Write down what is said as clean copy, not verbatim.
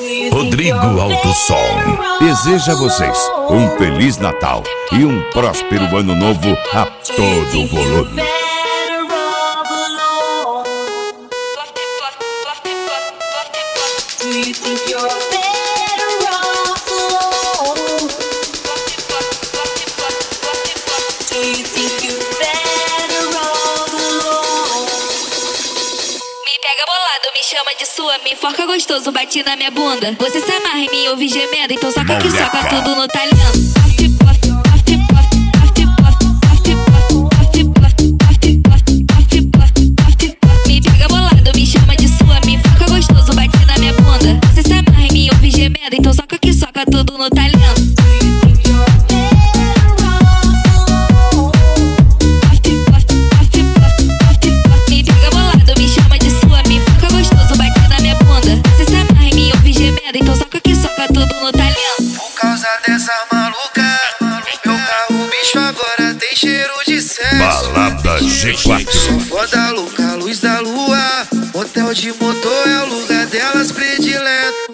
Rodrigo Autosom deseja a vocês um Feliz Natal e um próspero Ano Novo a todo volume. Me chama de sua, me enforca gostoso, bate na minha bunda. Você se amarra em mim, ouve gemendo, então soca que soca tudo no talhão. Me pega bolado, me chama de sua, me enforca gostoso, bate na minha bunda. Você se amarra em mim, ouve gemendo, então soca que soca tudo no talhão. Então soca que soca tudo no talhão. Por causa dessa maluca, meu carro bicho agora tem cheiro de sexo. Balada G4. Sou foda louca, luz da lua. Hotel de motor é o lugar delas predileto.